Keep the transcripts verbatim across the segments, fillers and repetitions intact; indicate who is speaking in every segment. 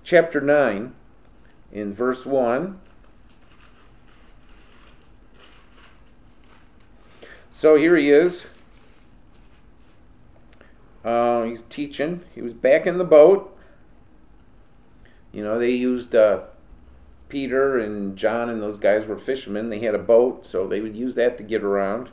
Speaker 1: chapter nine, in verse one. So here he is. Uh, he's teaching. He was back in the boat. You know, they used uh, Peter and John and those guys were fishermen. They had a boat, so they would use that to get around.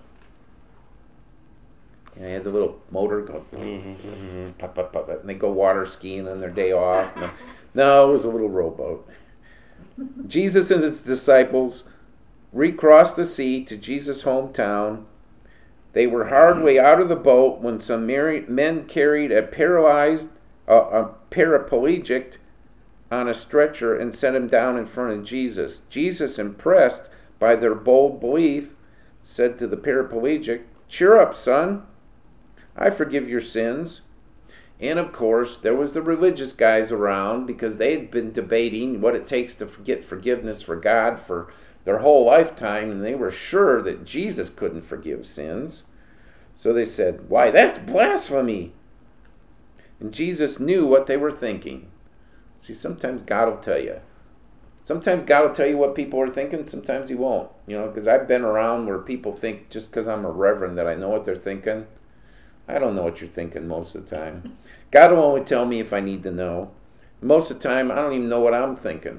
Speaker 1: And they had the little motor go, pop, pop, pop, and they go water skiing on their day off. No, no, it was a little rowboat. Jesus and his disciples recrossed the sea to Jesus' hometown. They were hard way out of the boat when some men carried a paralyzed, uh, a paraplegic on a stretcher and set him down in front of Jesus. Jesus, impressed by their bold belief, said to the paraplegic, "Cheer up, son. I forgive your sins." And of course, there was the religious guys around because they had been debating what it takes to get forgiveness for God for their whole lifetime, and they were sure that Jesus couldn't forgive sins. So they said, "Why, that's blasphemy." And Jesus knew what they were thinking. See, sometimes God will tell you. Sometimes God will tell you what people are thinking, sometimes he won't. You know, because I've been around where people think just because I'm a reverend that I know what they're thinking. I don't know what you're thinking most of the time. God will only tell me if I need to know. Most of the time, I don't even know what I'm thinking.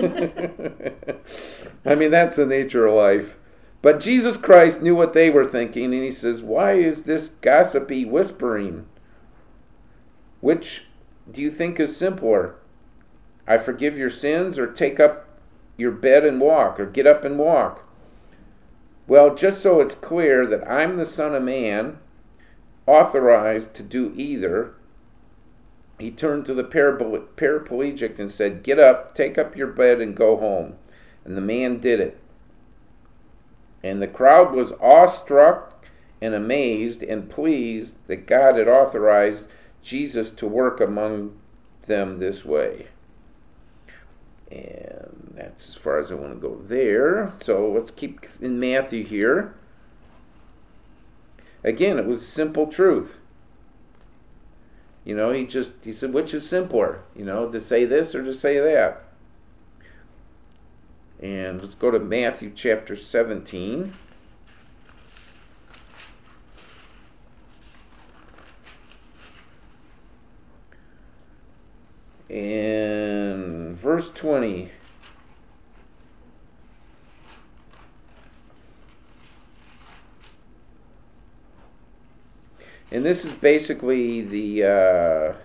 Speaker 1: I mean, that's the nature of life. But Jesus Christ knew what they were thinking, and he says, "Why is this gossipy whispering? Which do you think is simpler? I forgive your sins, or take up your bed and walk, or get up and walk?" Well, just so it's clear that I'm the Son of Man, authorized to do either, he turned to the paraplegic and said, "Get up, take up your bed, and go home." And the man did it. And the crowd was awestruck and amazed and pleased that God had authorized Jesus to work among them this way. And that's as far as I want to go there. So let's keep in Matthew here. Again, it was simple truth. You know, he just, he said, which is simpler? You know, to say this or to say that? And let's go to Matthew chapter seventeen. And verse twenty. And this is basically the, uh,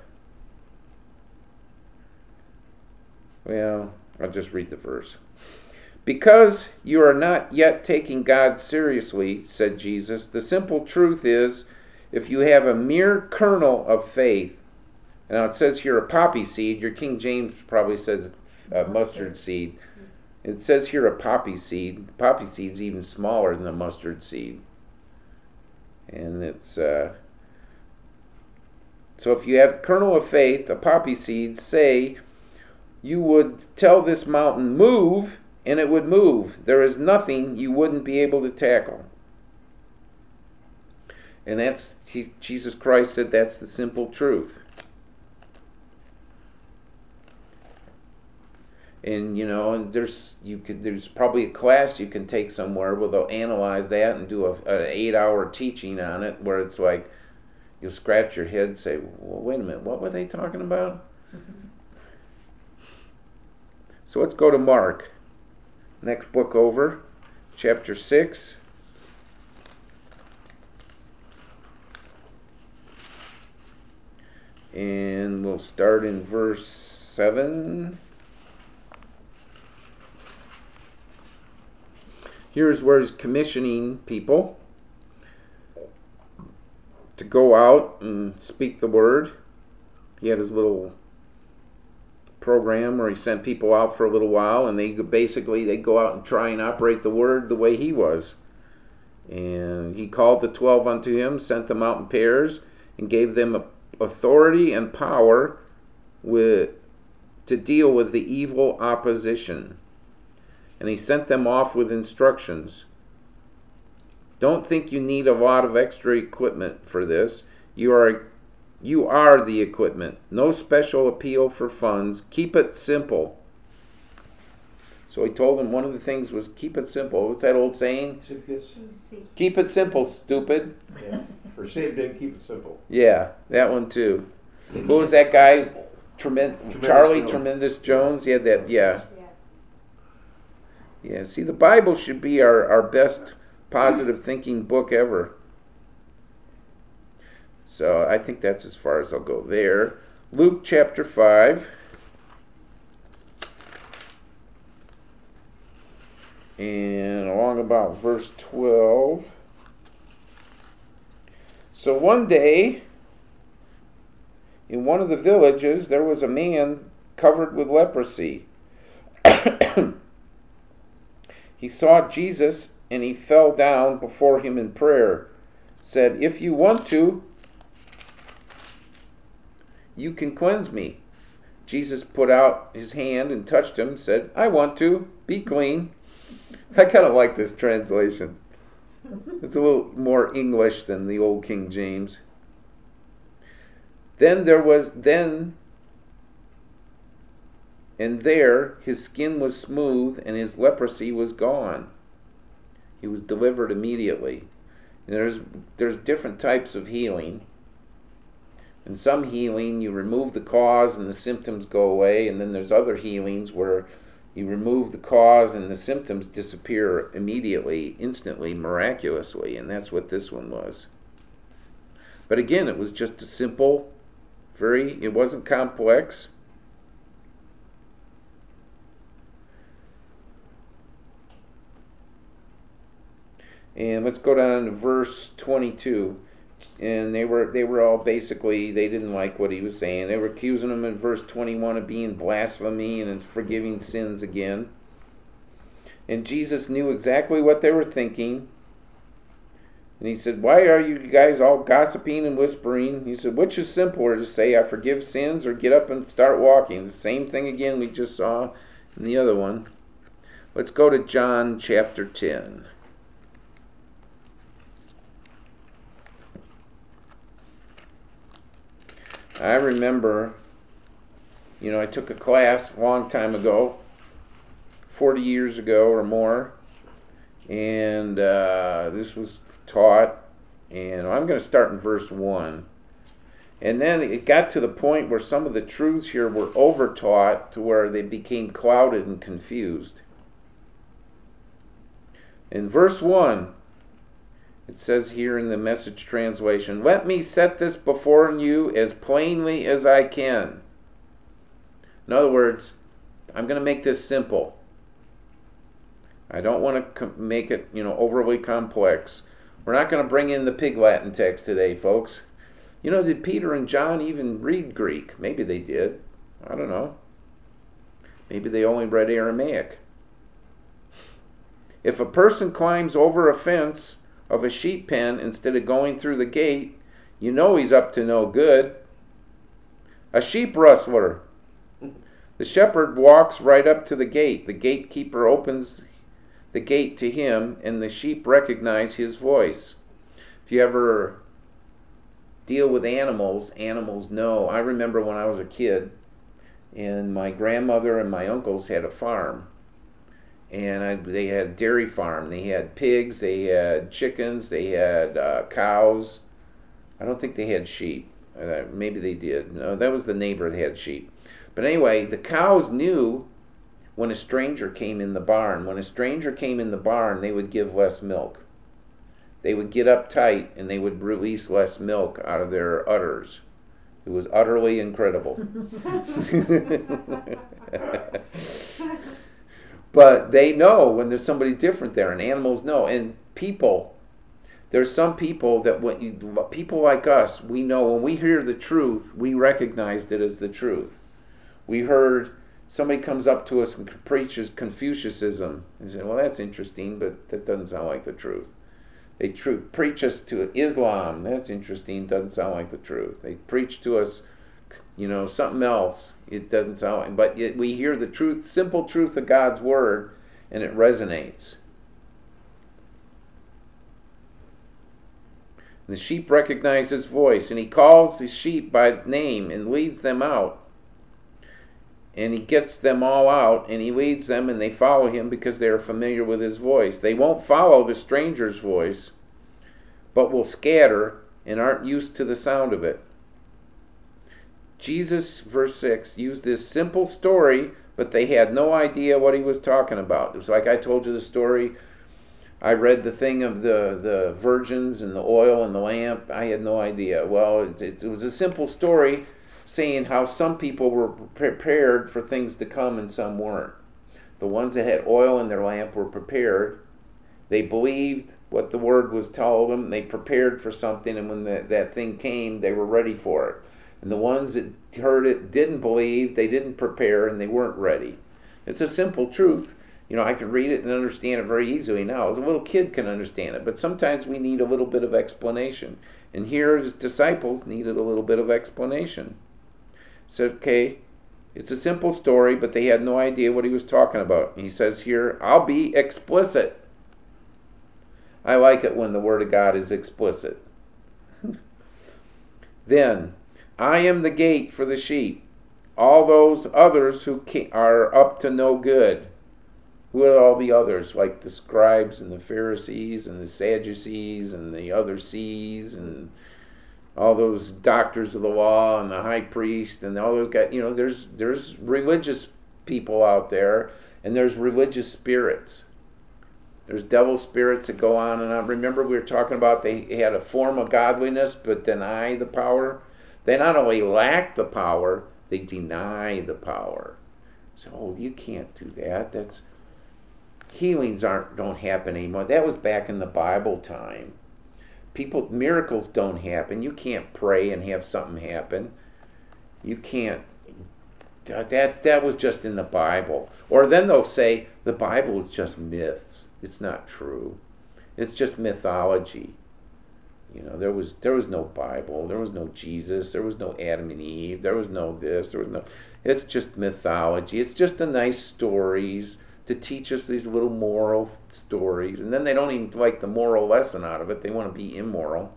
Speaker 1: well, I'll just read the verse. "Because you are not yet taking God seriously," said Jesus, "the simple truth is, if you have a mere kernel of faith," now it says here a poppy seed, your King James probably says a mustard seed. It says here a poppy seed. Poppy seed's even smaller than a mustard seed. And it's, uh, so if you have kernel of faith, a poppy seed, say, you would tell this mountain, "Move," and it would move. There is nothing you wouldn't be able to tackle. And that's, he, Jesus Christ said that's the simple truth. And you know, and there's you could there's probably a class you can take somewhere where they'll analyze that and do a, an eight-hour teaching on it, where it's like you'll scratch your head and say, "Well, wait a minute, what were they talking about?" Mm-hmm. So let's go to Mark. Next book over, chapter six. And we'll start in verse seven. Here's where he's commissioning people to go out and speak the word. He had his little program where he sent people out for a little while, and they basically they go out and try and operate the word the way he was. And he called the twelve unto him, sent them out in pairs, and gave them authority and power with to deal with the evil opposition. And he sent them off with instructions. Don't think you need a lot of extra equipment for this. You are You are the equipment. No special appeal for funds. Keep it simple. So he told him one of the things was keep it simple. What's that old saying? Keep it simple, stupid.
Speaker 2: Yeah. For save big, keep it simple.
Speaker 1: Yeah, that one too. Who was that guy? Tremen-
Speaker 2: Tremendous
Speaker 1: Charlie
Speaker 2: Jones.
Speaker 1: Tremendous Jones? He had that, yeah. Yeah, see, the Bible should be our, our best positive thinking book ever. So I think that's as far as I'll go there. Luke chapter five. And along about verse twelve. So one day, in one of the villages, there was a man covered with leprosy. He saw Jesus, and he fell down before him in prayer, said, "If you want to, you can cleanse me." Jesus put out his hand and touched him, said, "I want to, be clean." I kind of like this translation. It's a little more English than the old King James. Then there was, then and there his skin was smooth and his leprosy was gone. He was delivered immediately. And there's there's different types of healing. In some healing, you remove the cause and the symptoms go away, and then there's other healings where you remove the cause and the symptoms disappear immediately, instantly, miraculously, and that's what this one was. But again, it was just a simple, very, it wasn't complex. And let's go down to verse twenty-two. And they were they were all basically, they didn't like what he was saying. They were accusing him in verse twenty-one of being blasphemy and forgiving sins again. And Jesus knew exactly what they were thinking. And he said, "Why are you guys all gossiping and whispering?" He said, "Which is simpler to say, I forgive sins, or get up and start walking?" The same thing again we just saw in the other one. Let's go to John chapter ten. I remember, you know, I took a class a long time ago, forty years ago or more, and uh, this was taught, and I'm going to start in verse one. And then it got to the point where some of the truths here were over-taught to where they became clouded and confused. In verse one, it says here in the Message translation, "Let me set this before you as plainly as I can." In other words, I'm going to make this simple. I don't want to com- make it, you know, overly complex. We're not going to bring in the Pig Latin text today, folks. You know, did Peter and John even read Greek? Maybe they did. I don't know. Maybe they only read Aramaic. If a person climbs over a fence of a sheep pen instead of going through the gate, you know he's up to no good. A sheep rustler. The shepherd walks right up to the gate. The gatekeeper opens the gate to him, and the sheep recognize his voice. If you ever deal with animals, animals know. I remember when I was a kid, and my grandmother and my uncles had a farm. And I, they had a dairy farm. They had pigs, they had chickens, they had uh, cows. I don't think they had sheep. Uh, maybe they did. No, that was the neighbor that had sheep. But anyway, the cows knew when a stranger came in the barn. When a stranger came in the barn, they would give less milk. They would get uptight and they would release less milk out of their udders. It was utterly incredible. But they know when there's somebody different there, and animals know. And people, there's some people that when you, people like us, we know when we hear the truth, we recognized it as the truth. We heard somebody comes up to us and preaches Confucianism, and say, "Well, that's interesting, but that doesn't sound like the truth." They tr- preach us to Islam. That's interesting, doesn't sound like the truth. They preach to us, you know, something else. It doesn't sound like, but yet we hear the truth, simple truth of God's word, and it resonates. The sheep recognize his voice, and he calls his sheep by name and leads them out. And he gets them all out, and he leads them, and they follow him because they are familiar with his voice. They won't follow the stranger's voice, but will scatter and aren't used to the sound of it. Jesus, verse six, used this simple story, but they had no idea what he was talking about. It was like I told you the story. I read the thing of the, the virgins and the oil and the lamp. I had no idea. Well, it, it, it was a simple story saying how some people were prepared for things to come and some weren't. The ones that had oil in their lamp were prepared. They believed what the word was telling them. They prepared for something, and when the, that thing came, they were ready for it. And the ones that heard it didn't believe, they didn't prepare, and they weren't ready. It's a simple truth. You know, I can read it and understand it very easily now. As a little kid can understand it, but sometimes we need a little bit of explanation. And here his disciples needed a little bit of explanation. Said, okay, it's a simple story, but they had no idea what he was talking about. And he says here, I'll be explicit. I like it when the Word of God is explicit. Then, I am the gate for the sheep. All those others who are up to no good. Who are all the others? Like the scribes and the Pharisees and the Sadducees and the other sees and all those doctors of the law and the high priest and all those guys. You know, there's there's religious people out there, and there's religious spirits. There's devil spirits that go on and on. Remember we were talking about they had a form of godliness but deny the power? They not only lack the power, they deny the power. So, oh, you can't do that. That's healings aren't don't happen anymore. That was back in the Bible time. People, miracles don't happen. You can't pray and have something happen. You can't. That that was just in the Bible. Or then they'll say the Bible is just myths. It's not true. It's just mythology. You know, there was there was no Bible. There was no Jesus. There was no Adam and Eve. There was no this. There was no. It's just mythology. It's just the nice stories to teach us these little moral stories. And then they don't even like the moral lesson out of it. They want to be immoral.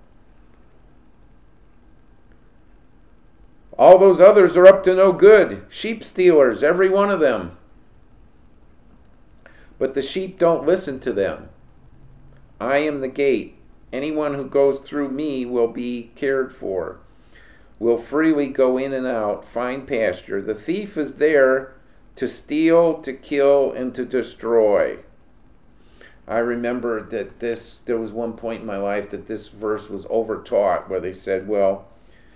Speaker 1: All those others are up to no good. Sheep stealers, every one of them. But the sheep don't listen to them. I am the gate. Anyone who goes through me will be cared for, will freely go in and out, find pasture. The thief is there to steal, to kill, and to destroy. I remember that this, there was one point in my life that this verse was overtaught where they said, well,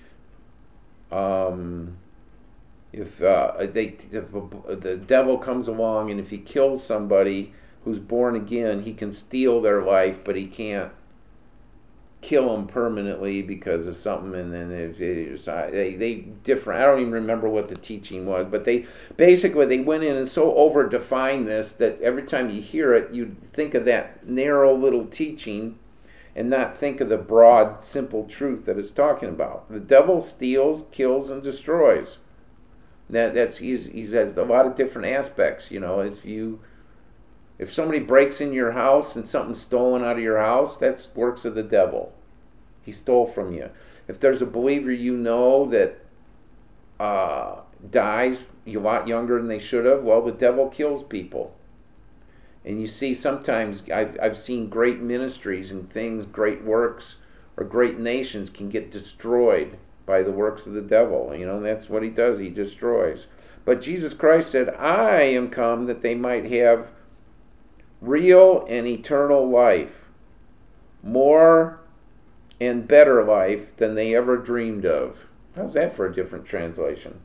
Speaker 1: um, if, uh, they, if the devil comes along and if he kills somebody who's born again, he can steal their life, but he can't kill them permanently because of something. And then it, it, they they different. I don't even remember what the teaching was, but they basically they went in and so over defined this that every time you hear it, you think of that narrow little teaching, and not think of the broad, simple truth that it's talking about. The devil steals, kills, and destroys. That that's he's he has a lot of different aspects. You know, if you If somebody breaks in your house and something's stolen out of your house, that's works of the devil. He stole from you. If there's a believer you know that uh, dies a lot younger than they should have, well, the devil kills people. And you see sometimes, I've, I've seen great ministries and things, great works, or great nations can get destroyed by the works of the devil. You know, that's what he does. He destroys. But Jesus Christ said, I am come that they might have real and eternal life, more and better life than they ever dreamed of. How's that for a different translation?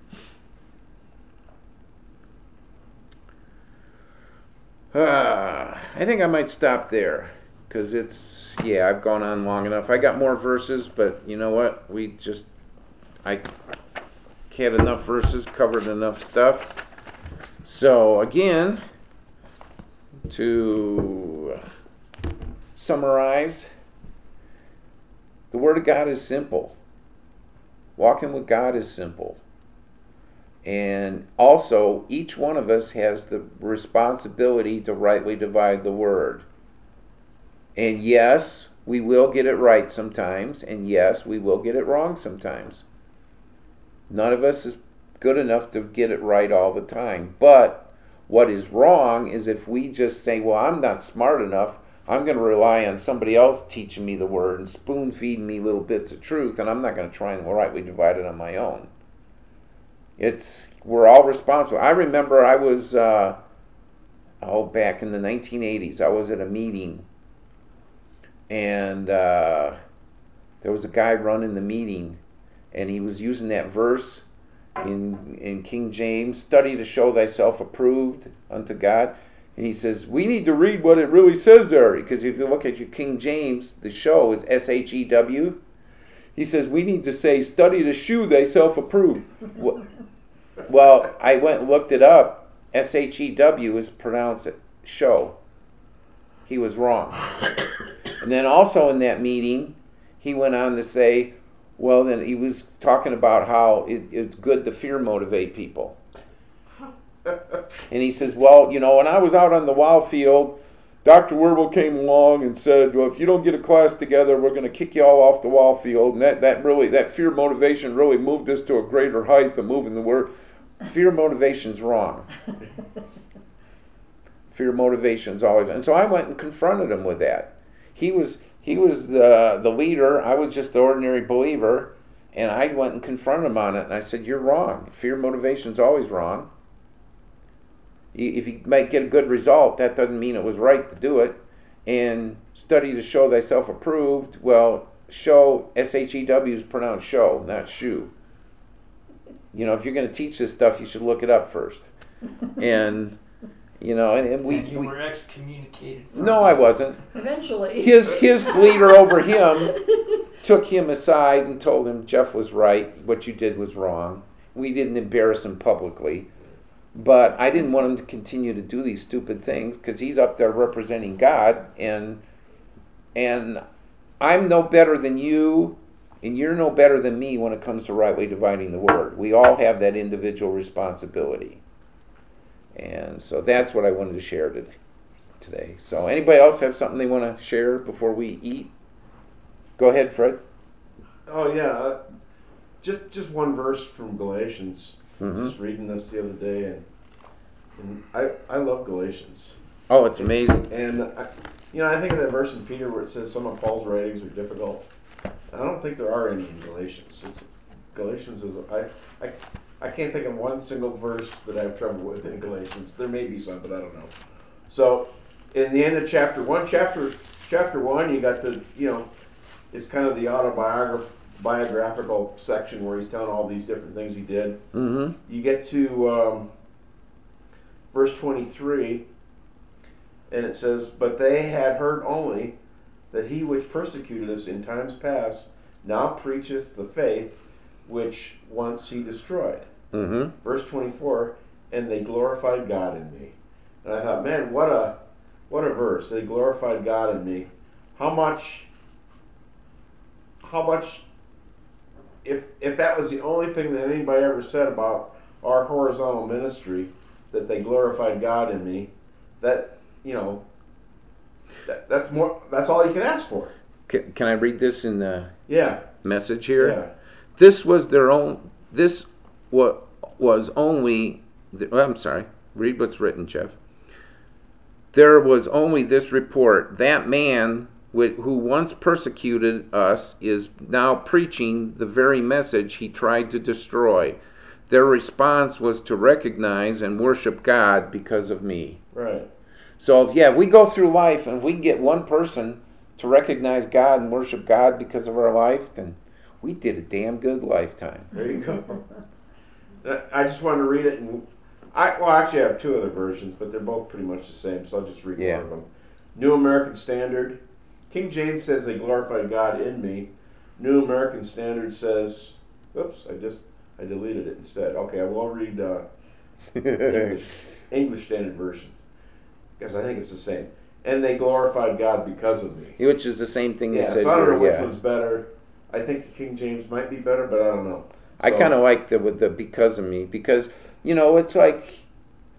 Speaker 1: Ah, I think I might stop there because it's, yeah, I've gone on long enough. I got more verses, but you know what? We just, I had enough verses, covered enough stuff. So again, to summarize, the Word of God is simple. Walking with God is simple. And also, each one of us has the responsibility to rightly divide the Word. And yes, we will get it right sometimes, and yes, we will get it wrong sometimes. None of us is good enough to get it right all the time. But what is wrong is if we just say, well, I'm not smart enough, I'm going to rely on somebody else teaching me the word and spoon feeding me little bits of truth, and I'm not going to try and rightly divide it on my own. It's, we're all responsible. I remember I was, uh, oh, back in the nineteen eighties, I was at a meeting, and uh, there was a guy running the meeting, and he was using that verse in in King James, study to show thyself approved unto God. And he says, we need to read what it really says there, because if you look at your King James, the show is S H E W. He says, we need to say, study to shew thyself approved. Well, I went and looked it up. S H E W is pronounced show. He was wrong. And then also in that meeting, he went on to say, well, then he was talking about how it, it's good to fear motivate people. And he says, well, you know, when I was out on the wild field, Doctor Werble came along and said, well, if you don't get a class together, we're going to kick you all off the wild field. And that, that really, that fear motivation really moved us to a greater height than moving the word. Fear motivation's wrong. Fear motivation's always, and so I went and confronted him with that. He was he was the the leader. I was just the ordinary believer, and I went and confronted him on it. And I said, "You're wrong. Fear motivation's always wrong. If you might get a good result, that doesn't mean it was right to do it. And study to show thyself approved. Well, show S H E W is pronounced show, not shoe. You know, if you're going to teach this stuff, you should look it up first." And you know, and, and we,
Speaker 3: and you
Speaker 1: we
Speaker 3: were excommunicated. From
Speaker 1: no, I wasn't.
Speaker 4: Eventually.
Speaker 1: His his leader over him took him aside and told him Jeff was right. What you did was wrong. We didn't embarrass him publicly, but I didn't want him to continue to do these stupid things because he's up there representing God, and and I'm no better than you, and you're no better than me when it comes to rightly dividing the word. We all have that individual responsibility. And so that's what I wanted to share today. So anybody else have something they want to share before we eat? Go ahead, Fred.
Speaker 2: Oh yeah, uh, just just one verse from Galatians.
Speaker 1: Mm-hmm.
Speaker 2: Just reading this the other day, and, and I I love Galatians.
Speaker 1: Oh, it's amazing.
Speaker 2: And I, you know, I think of that verse in Peter where it says some of Paul's writings are difficult. I don't think there are any in Galatians. It's, Galatians is I I. I can't think of one single verse that I have trouble with in Galatians. There may be some, but I don't know. So, in the end of chapter one, chapter chapter one, you got the, you know, it's kind of the autobiographical section where he's telling all these different things he did.
Speaker 1: Mm-hmm.
Speaker 2: You get to um, verse twenty-three, and it says, "But they had heard only that he which persecuted us in times past now preacheth the faith which once he destroyed."
Speaker 1: Mm-hmm.
Speaker 2: Verse twenty-four, "And they glorified God in me." And I thought, man, what a what a verse. They glorified God in me. How much how much if if that was the only thing that anybody ever said about our horizontal ministry, that they glorified God in me, that, you know, that, that's more that's all you can ask for.
Speaker 1: Can, can I read this in the
Speaker 2: Yeah.
Speaker 1: message here?
Speaker 2: Yeah.
Speaker 1: This was their own. This what was only. The, oh, I'm sorry. Read what's written, Jeff. There was only this report: that man wh- who once persecuted us is now preaching the very message he tried to destroy. Their response was to recognize and worship God because of me.
Speaker 2: Right.
Speaker 1: So, yeah, we go through life and we get one person to recognize God and worship God because of our life, then we did a damn good lifetime.
Speaker 2: There you go. I just wanted to read it, and I well, actually, I have two other versions, but they're both pretty much the same, so I'll just read
Speaker 1: Yeah.
Speaker 2: one of them. New American Standard. King James says they glorified God in me. New American Standard says, oops, I just I deleted it instead. Okay, I will read uh, English, English Standard Version because I think it's the same. And they glorified God because of me.
Speaker 1: Which is the same thing
Speaker 2: Yeah,
Speaker 1: they said
Speaker 2: so I don't
Speaker 1: here,
Speaker 2: know which
Speaker 1: yeah.
Speaker 2: one's better. I think the King James might be better, but I don't know.
Speaker 1: I
Speaker 2: So-
Speaker 1: kind of like the with the because of me, because you know it's like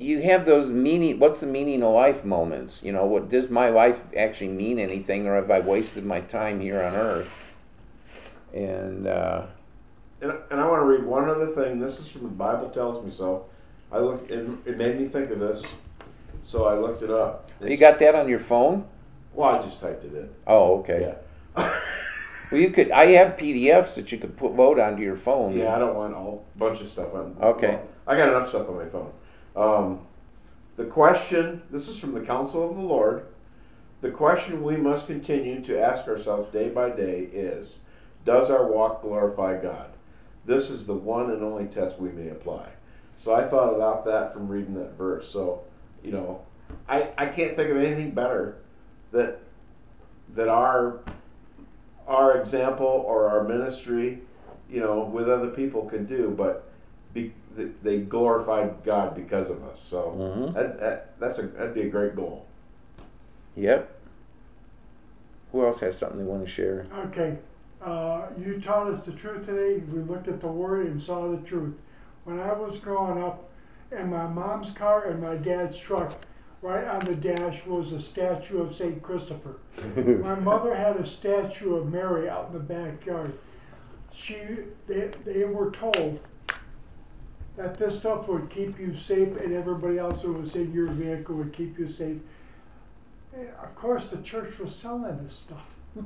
Speaker 1: you have those meaning, what's the meaning of life moments? You know, what does my life actually mean anything, or have I wasted my time here on earth? And, uh,
Speaker 2: And, and I want to read one other thing. This is from the Bible Tells Me So. I look. It, it made me think of this, so I looked it up. It's,
Speaker 1: you got that on your phone?
Speaker 2: Well, I just typed it in.
Speaker 1: Oh, okay.
Speaker 2: Yeah.
Speaker 1: Well, you could. I have P D Fs that you could put load onto your phone.
Speaker 2: Yeah, I don't want a whole bunch of stuff on.
Speaker 1: Okay.
Speaker 2: Well, I got enough stuff on my phone. Um, the question. This is from the Counsel of the Lord. The question we must continue to ask ourselves day by day is, does our walk glorify God? This is the one and only test we may apply. So I thought about that from reading that verse. So, you know, I, I can't think of anything better that that our our example or our ministry, you know, with other people can do, but be, they glorified God because of us. So
Speaker 1: Mm-hmm.
Speaker 2: that, that that's a that'd be a great goal.
Speaker 1: Yep. Who else has something they want to share?
Speaker 3: Okay, uh, you taught us the truth today. We looked at the Word and saw the truth. When I was growing up, in my mom's car and my dad's truck, right on the dash was a statue of Saint Christopher. My mother had a statue of Mary out in the backyard. She, they, they were told that this stuff would keep you safe, and everybody else who was in your vehicle would keep you safe. And of course, the church was selling this stuff.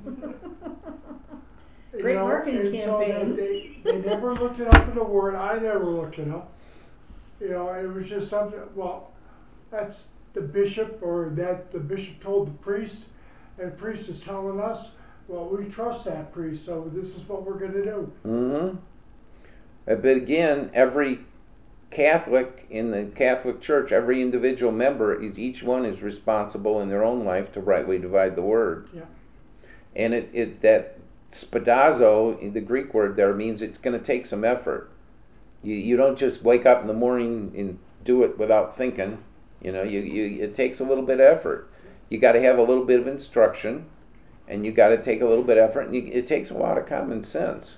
Speaker 4: Great
Speaker 3: You know,
Speaker 4: marketing
Speaker 3: and so
Speaker 4: campaign.
Speaker 3: they, they never looked it up in the Word. I never looked it up. You know, it was just something. Well, that's the bishop, or that the bishop told the priest, and the priest is telling us. Well, we trust that priest, so this is what we're going to do.
Speaker 1: Mm-hmm. But again, every Catholic in the Catholic Church, every individual member, is each one is responsible in their own life to rightly divide the word.
Speaker 3: Yeah.
Speaker 1: And it, it that spadazo, in the Greek word there, means it's going to take some effort. You you don't just wake up in the morning and do it without thinking. You know, you, you it takes a little bit of effort. You got to have a little bit of instruction, and you got to take a little bit of effort, and you, it takes a lot of common sense.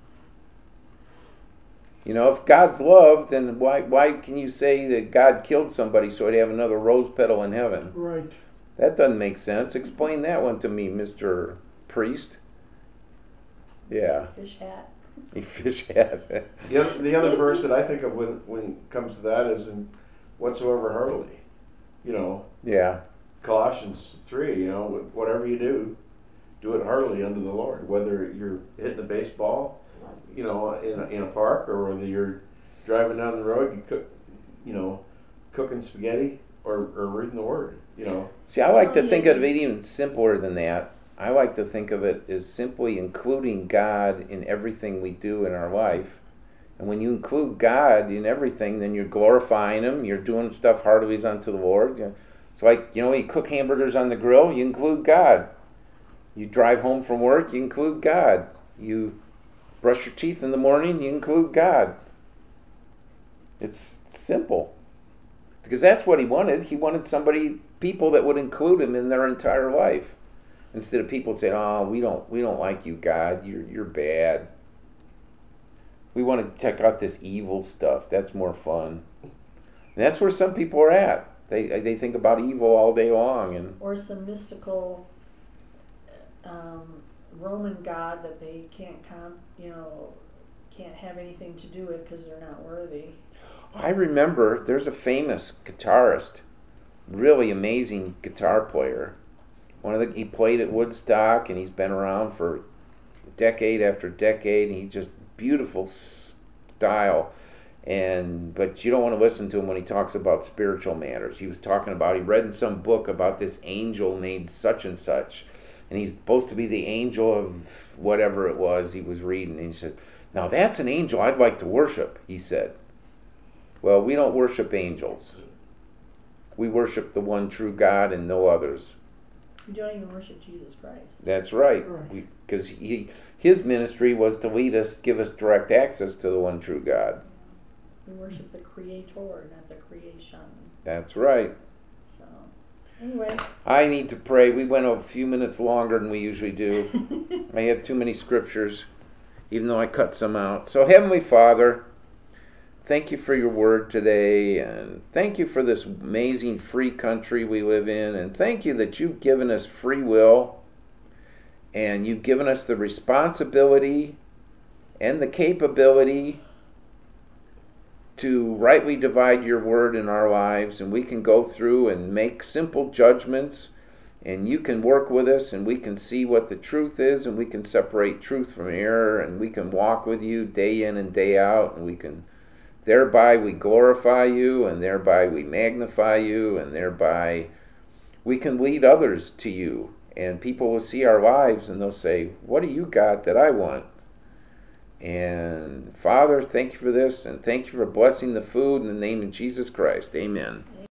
Speaker 1: You know, if God's love, then why why can you say that God killed somebody so he'd have another rose petal in heaven?
Speaker 3: Right.
Speaker 1: That doesn't make sense. Explain that one to me, Mister Priest. Yeah.
Speaker 4: Fish hat.
Speaker 1: You fish hat.
Speaker 2: The other, the other verse that I think of when when it comes to that is in whatsoever heartily, you know,
Speaker 1: Yeah.
Speaker 2: Colossians three. You know, whatever you do, do it heartily unto the Lord. Whether you're hitting a baseball, you know, in a, in a park, or whether you're driving down the road, you cook, you know, cooking spaghetti or, or reading the Word. You know.
Speaker 1: See, I like to think of it even simpler than that. I like to think of it as simply including God in everything we do in our life. And when you include God in everything, then you're glorifying Him. You're doing stuff heartily unto the Lord. It's like, you know, you cook hamburgers on the grill, you include God. You drive home from work, you include God. You brush your teeth in the morning, you include God. It's simple. Because that's what He wanted. He wanted somebody, people that would include Him in their entire life. Instead of people saying, "Oh, we don't, we don't like you, God. You're, you're bad. We want to check out this evil stuff. That's more fun." And that's where some people are at. They, they think about evil all day long, and
Speaker 4: Or some mystical um, Roman god that they can't, com- you know, can't have anything to do with because they're not worthy.
Speaker 1: I remember there's a famous guitarist, really amazing guitar player. One of the he played at Woodstock, and he's been around for decade after decade. And he's just beautiful style, and but you don't want to listen to him when he talks about spiritual matters. He was talking about he read in some book about this angel named such and such, and he's supposed to be the angel of whatever it was he was reading. And he said, "Now that's an angel I'd like to worship," he said. Well, we don't worship angels. We worship the one true God and no others.
Speaker 4: You don't even worship Jesus Christ.
Speaker 1: That's right. Because he, his ministry was to lead us, give us direct access to the one true God.
Speaker 4: We worship the Creator, not the creation.
Speaker 1: That's right.
Speaker 4: So, anyway.
Speaker 1: I need to pray. We went a few minutes longer than we usually do. I had too many scriptures, even though I cut some out. So, Heavenly Father, thank you for your word today, and thank you for this amazing free country we live in, and thank you that you've given us free will, and you've given us the responsibility and the capability to rightly divide your word in our lives, and we can go through and make simple judgments, and you can work with us, and we can see what the truth is, and we can separate truth from error, and we can walk with you day in and day out, and we can thereby we glorify you, and thereby we magnify you, and thereby we can lead others to you, and people will see our lives and they'll say, what do you got that I want? And Father, thank you for this, and thank you for blessing the food in the name of Jesus Christ. Amen.